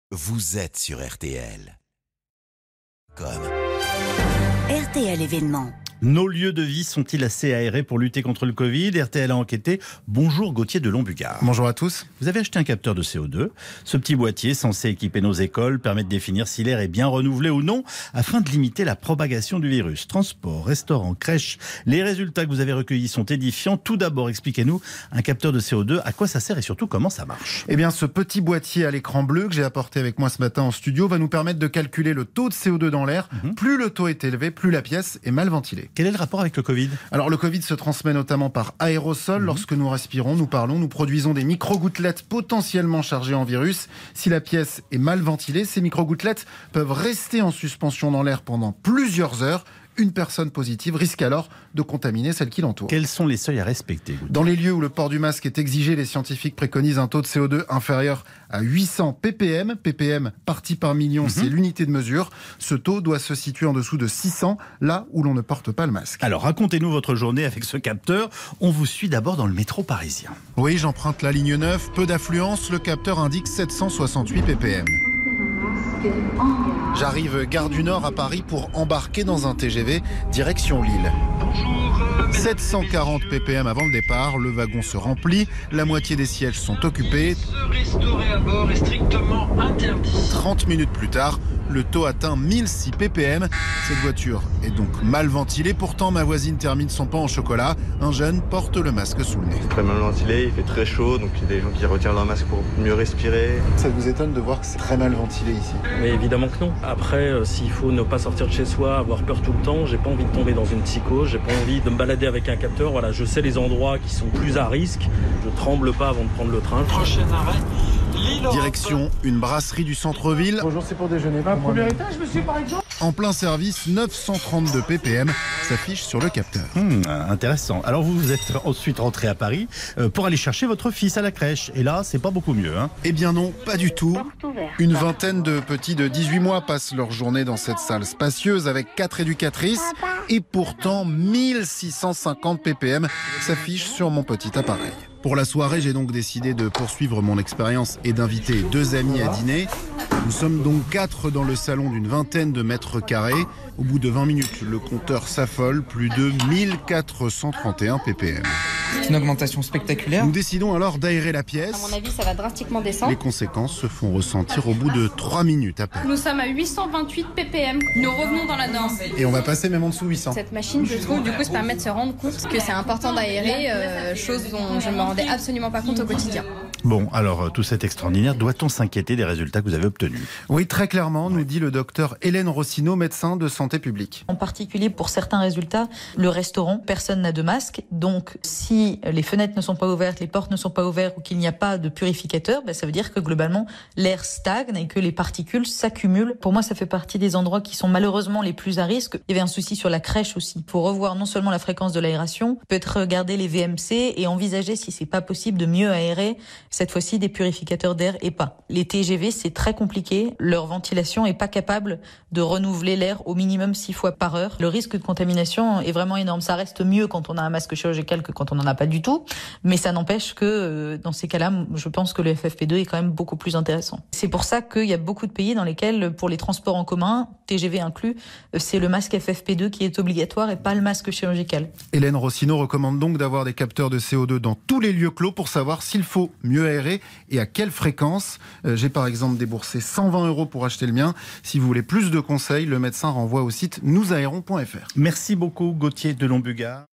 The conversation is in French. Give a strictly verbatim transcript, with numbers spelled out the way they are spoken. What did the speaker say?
Vous êtes sur R T L. Comme. R T L événement. Nos lieux de vie sont-ils assez aérés pour lutter contre le Covid? R T L a enquêté. Bonjour Gauthier de Lombugard. Bonjour à tous. Vous avez acheté un capteur de C O deux. Ce petit boîtier, censé équiper nos écoles, permet de définir si l'air est bien renouvelé ou non, afin de limiter la propagation du virus. Transport, restaurant, crèche, les résultats que vous avez recueillis sont édifiants. Tout d'abord, expliquez-nous, un capteur de C O deux, à quoi ça sert et surtout comment ça marche? Eh bien, ce petit boîtier à l'écran bleu que j'ai apporté avec moi ce matin en studio va nous permettre de calculer le taux de C O deux dans l'air. Mmh. Plus le taux est élevé, plus la pièce est mal ventilée. Quel est le rapport avec le Covid? Alors, le Covid se transmet notamment par aérosol. Mmh. Lorsque nous respirons, nous parlons, nous produisons des micro-gouttelettes potentiellement chargées en virus. Si la pièce est mal ventilée, ces micro-gouttelettes peuvent rester en suspension dans l'air pendant plusieurs heures. Une personne positive risque alors de contaminer celle qui l'entoure. Quels sont les seuils à respecter? Dans les lieux où le port du masque est exigé, les scientifiques préconisent un taux de C O deux inférieur à huit cents ppm. ppm, partie par million, mmh. c'est l'unité de mesure. Ce taux doit se situer en dessous de six cents, là où l'on ne porte pas le masque. Alors, racontez-nous votre journée avec ce capteur. On vous suit d'abord dans le métro parisien. Oui, j'emprunte la ligne neuf. Peu d'affluence, le capteur indique sept cent soixante-huit ppm. J'arrive gare du Nord à Paris pour embarquer dans un T G V direction Lille. sept cent quarante ppm avant le départ, le wagon se remplit, la moitié des sièges sont occupés. Se restaurer à bord est strictement interdit. trente minutes plus tard, le taux atteint mille six ppm. Cette voiture est donc mal ventilée. Pourtant, ma voisine termine son pain au chocolat. Un jeune porte le masque sous le nez. C'est très mal ventilé, il fait très chaud, donc il y a des gens qui retirent leur masque pour mieux respirer. Ça vous étonne de voir que c'est très mal ventilé ici? Mais évidemment que non. Après, euh, s'il faut ne pas sortir de chez soi, avoir peur tout le temps, j'ai pas envie de tomber dans une psychose, j'ai pas envie de me balader avec un capteur. Voilà, je sais les endroits qui sont plus à risque. Je tremble pas avant de prendre le train. Prochain arrêt. Direction une brasserie du centre-ville. Bonjour, c'est pour déjeuner. Bah, premier étage, monsieur, par exemple. En plein service, neuf cent trente-deux ppm s'affiche sur le capteur. Hum, intéressant. Alors vous, vous êtes ensuite rentré à Paris euh, pour aller chercher votre fils à la crèche. Et là, c'est pas beaucoup mieux, hein? Eh bien non, pas du tout. Une vingtaine de petits de dix-huit mois passent leur journée dans cette salle spacieuse avec quatre éducatrices. Et pourtant, mille six cent cinquante ppm s'affiche sur mon petit appareil. Pour la soirée, j'ai donc décidé de poursuivre mon expérience et d'inviter deux amis à dîner. Nous sommes donc quatre dans le salon d'une vingtaine de mètres carrés. Au bout de vingt minutes, le compteur s'affole, plus de mille quatre cent trente et un ppm. C'est une augmentation spectaculaire. Nous décidons alors d'aérer la pièce. À mon avis, ça va drastiquement descendre. Les conséquences se font ressentir au bout de trois minutes à peine. Nous sommes à huit cent vingt-huit ppm. Nous revenons dans la norme. Et on va passer même en dessous huit cents. Cette machine, je trouve, du coup, se permet de se rendre compte que c'est important d'aérer, euh, chose dont je ne me rendais absolument pas compte au quotidien. Bon, alors tout c'est extraordinaire. Doit-on s'inquiéter des résultats que vous avez obtenus? Oui, très clairement, nous dit le docteur Hélène Rossineau, médecin de santé publique. En particulier pour certains résultats, le restaurant, personne n'a de masque. Donc si les fenêtres ne sont pas ouvertes, les portes ne sont pas ouvertes ou qu'il n'y a pas de purificateur, ben, ça veut dire que globalement l'air stagne et que les particules s'accumulent. Pour moi, ça fait partie des endroits qui sont malheureusement les plus à risque. Il y avait un souci sur la crèche aussi. Il faut revoir non seulement la fréquence de l'aération, peut-être regarder les V M C et envisager si c'est pas possible de mieux aérer, cette fois-ci des purificateurs d'air et pas. Les T G V, c'est très compliqué. Leur ventilation est pas capable de renouveler l'air au minimum six fois par heure. Le risque de contamination est vraiment énorme. Ça reste mieux quand on a un masque chirurgical que quand on n'en a pas du tout. Mais ça n'empêche que, euh, dans ces cas-là, je pense que le F F P deux est quand même beaucoup plus intéressant. C'est pour ça qu'il y a beaucoup de pays dans lesquels, pour les transports en commun, T G V inclus, c'est le masque F F P deux qui est obligatoire et pas le masque chirurgical. Hélène Rossineau recommande donc d'avoir des capteurs de C O deux dans tous les lieux clos pour savoir s'il faut mieux aérer et à quelle fréquence. Euh, j'ai par exemple déboursé cent vingt euros pour acheter le mien. Si vous voulez plus de conseils, le médecin renvoie au site nous aérons point f r. Merci beaucoup Gauthier de Lombugard.